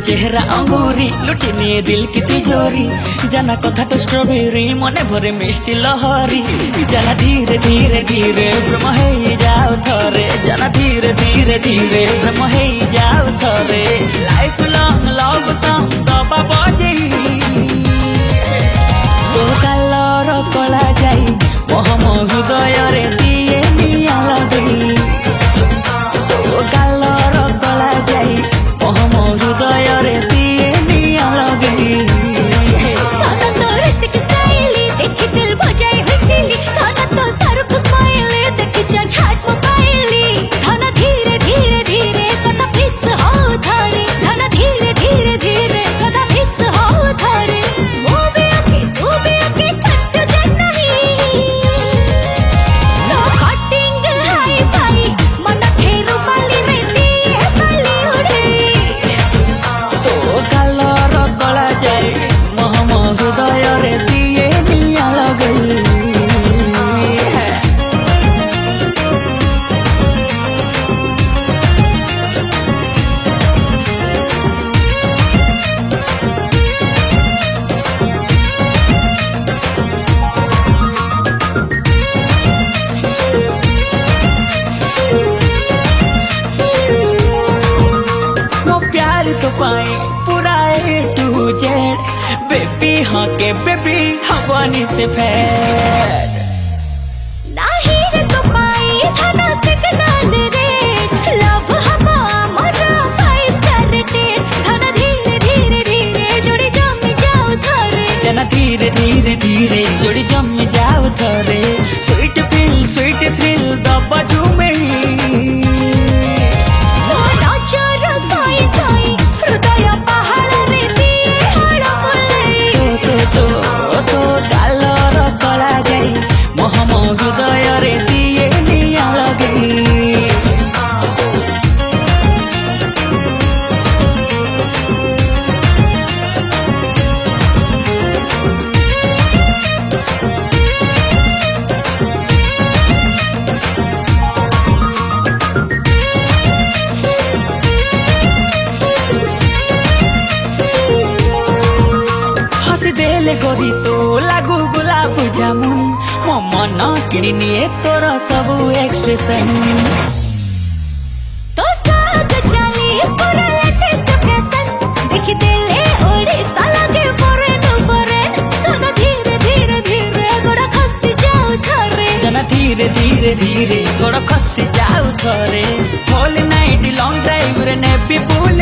चेहरा अंगूरी लुटी निये दिल की तिजोरी जाना कथा तो स्ट्रॉबेरी मने भरे मिष्टी लहरी जाना धीरे धीरे धीरे ब्रह्म हे जाओ थरे जाना धीरे धीरे धीरे ब्रह्म हे जाओ थरे लाइफ लॉन्ग लव सॉन्ग दबा बजे तो कालर कला जाई मोहम हृदय रे दिए निया लगे तो कालर कला जाई मोहम हृदय रे दिए निया लगे खाना तो ऋतिक स्टाइल देखी दिल बजाई हसीली खाना तो सरप स्माइल देखी जज हार्ट मोबाइल खाना धीरे धीरे धीरे कथा फिक्स हो थारे खाना धीरे धीरे धीरे कथा फिक्स हो थारे वो भी आके कंफ्यूजन नहीं नो कटिंग हाई फाई मन फेरू बाली रे दिए बाली उड़े तो कालर कला जाई मोहम हृदय रे दिए निया लगे मो प्यार तो पाए पूरा A to Z बेबी हाँ के बेबी हवानी से फैड नाही रे तो पाई थाना सिग्नल रे लव हवा मरा 5 स्टार रेटेड थाना धीरे धीरे धीरे जोड़ी जमी जाओ थारे जना धीरे धीरे धीरे जोड़ी जम जाओ थरे स्वीट थ्रिल दबा झूमे तो नजर सोई सोई हृदय पहाड़ रे दिए हड़ बोले तो कालर कला जाई मोहम हृदय रे दिए निया लगे हसी देले गोरी तो लागू गुलाब जामुन मो मन किणी निये तोर सबु एक्सप्रेशन तो साथ चली पूरा लेटेस्ट फैशन देखी दिले ओडिशा लगे फॉरेन थाना धीरे धीरे धीरे गोड़ा खसी जाओ थारे जना धीरे धीरे धीरे गोड़ खसी जाऊ थरे होल नाइट लॉन्ग ड्राइव रे नेबी बुल